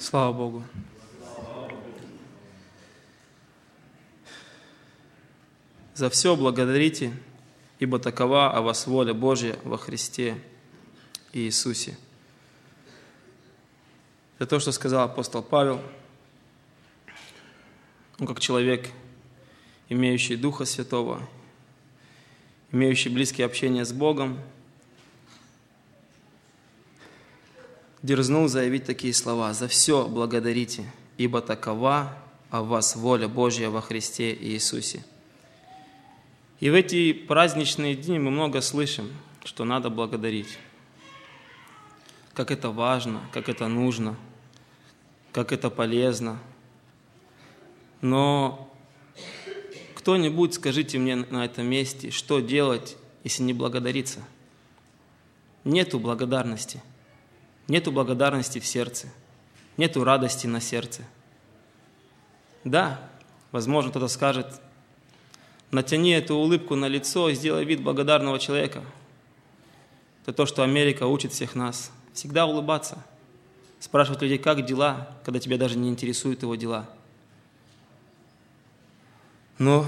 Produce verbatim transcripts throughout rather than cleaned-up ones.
Слава Богу. За все благодарите, ибо такова о вас воля Божья во Христе Иисусе. Это то, что сказал апостол Павел. Он как человек, имеющий Духа Святого, имеющий близкое общение с Богом, дерзнул заявить такие слова: «За все благодарите, ибо такова о вас воля Божья во Христе Иисусе». И в эти праздничные дни мы много слышим, что надо благодарить. Как это важно, как это нужно, как это полезно. Но кто-нибудь, скажите мне на этом месте, что делать, если не благодариться? Нету благодарности. Нету благодарности в сердце. Нету радости на сердце. Да, возможно, кто-то скажет: натяни эту улыбку на лицо и сделай вид благодарного человека. Это то, что Америка учит всех нас. Всегда улыбаться. Спрашивать людей, как дела, когда тебя даже не интересуют его дела. Но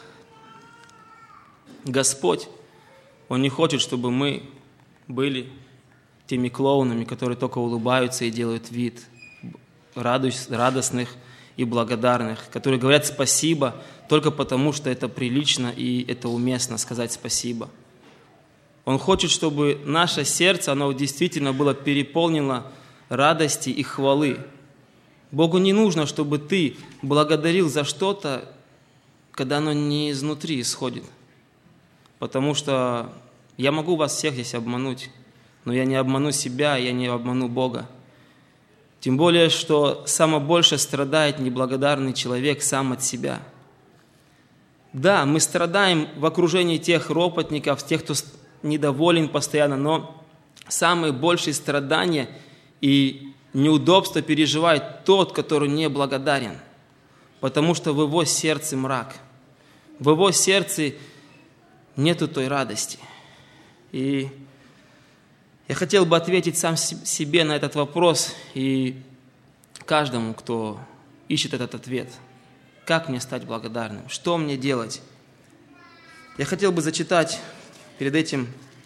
Господь, Он не хочет, чтобы мы были теми клоунами, которые только улыбаются и делают вид радостных и благодарных, которые говорят спасибо только потому, что это прилично и это уместно сказать спасибо. Он хочет, чтобы наше сердце, оно действительно было переполнено радости и хвалы. Богу не нужно, чтобы ты благодарил за что-то, когда оно не изнутри исходит. Потому что я могу вас всех здесь обмануть, но я не обману себя, я не обману Бога. Тем более, что самое больше страдает неблагодарный человек сам от себя. Да, мы страдаем в окружении тех ропотников, тех, кто недоволен постоянно, но самые большие страдания и неудобства переживает тот, который не благодарен, потому что в его сердце мрак, в его сердце нету той радости. И я хотел бы ответить сам себе на этот вопрос и каждому, кто ищет этот ответ. Как мне стать благодарным? Что мне делать? Я хотел бы зачитать перед этим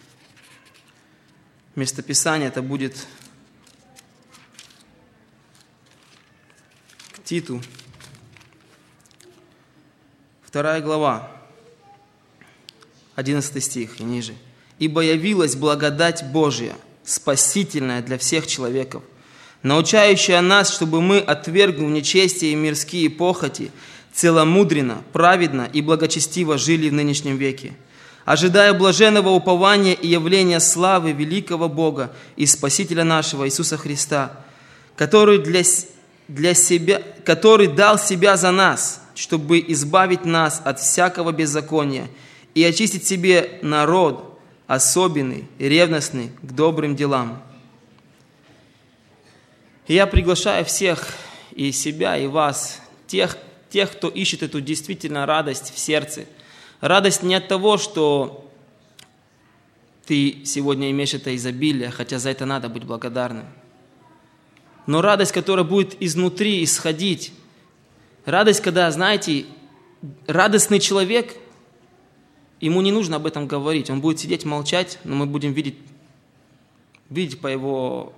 местописание. Это будет к Титу, вторая глава, одиннадцатый стих и ниже. «Ибо явилась благодать Божия, спасительная для всех человеков, научающая нас, чтобы мы, отвергнув нечестие и мирские похоти, целомудренно, праведно и благочестиво жили в нынешнем веке, ожидая блаженного упования и явления славы великого Бога и Спасителя нашего Иисуса Христа, который, для, для себя, который дал себя за нас, чтобы избавить нас от всякого беззакония и очистить себе народ, особенный, ревностный к добрым делам». И я приглашаю всех, и себя, и вас, тех, тех, кто ищет эту действительно радость в сердце. Радость не от того, что ты сегодня имеешь это изобилие, хотя за это надо быть благодарным. Но радость, которая будет изнутри исходить. Радость, когда, знаете, радостный человек, ему не нужно об этом говорить. Он будет сидеть, молчать, но мы будем видеть, видеть по его,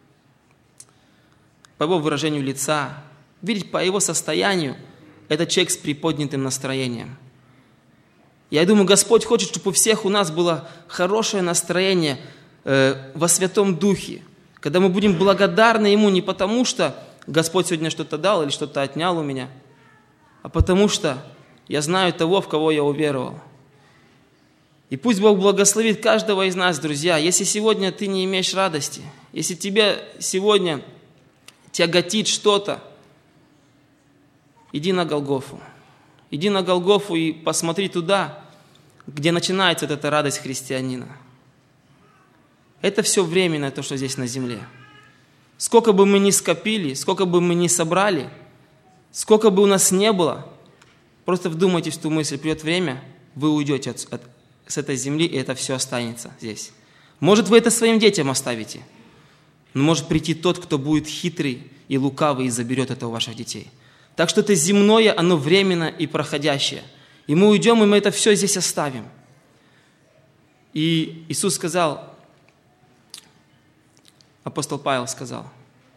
по его выражению лица, видеть по его состоянию. Это человек с приподнятым настроением. Я думаю, Господь хочет, чтобы у всех у нас было хорошее настроение э, во Святом Духе, когда мы будем благодарны Ему не потому, что Господь сегодня что-то дал или что-то отнял у меня, а потому что я знаю того, в кого я уверовал. И пусть Бог благословит каждого из нас, друзья. Если сегодня ты не имеешь радости, если тебя сегодня тяготит что-то, иди на Голгофу. Иди на Голгофу и посмотри туда, где начинается вот эта радость христианина. Это все временно, то, что здесь на земле. Сколько бы мы ни скопили, сколько бы мы ни собрали, сколько бы у нас не было, просто вдумайтесь в ту мысль, придет время, вы уйдете от, от, с этой земли, и это все останется здесь. Может, вы это своим детям оставите, но может прийти тот, кто будет хитрый и лукавый и заберет это у ваших детей. Так что это земное, оно временно и проходящее. И мы уйдем, и мы это все здесь оставим. И Иисус сказал, апостол Павел сказал,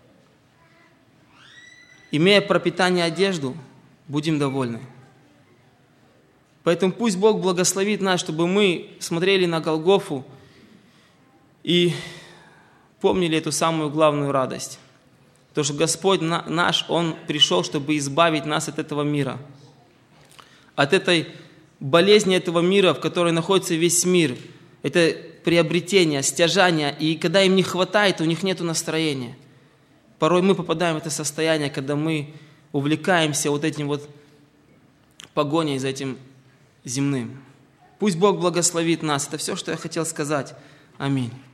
имея пропитание и одежду, будем довольны. Поэтому пусть Бог благословит нас, чтобы мы смотрели на Голгофу и помнили эту самую главную радость. То, что Господь наш, Он пришел, чтобы избавить нас от этого мира. От этой болезни этого мира, в которой находится весь мир. Это приобретение, стяжание. И когда им не хватает, у них нет настроения. Порой мы попадаем в это состояние, когда мы увлекаемся вот этим вот погоней за этим земным. Пусть Бог благословит нас. Это все, что я хотел сказать. Аминь.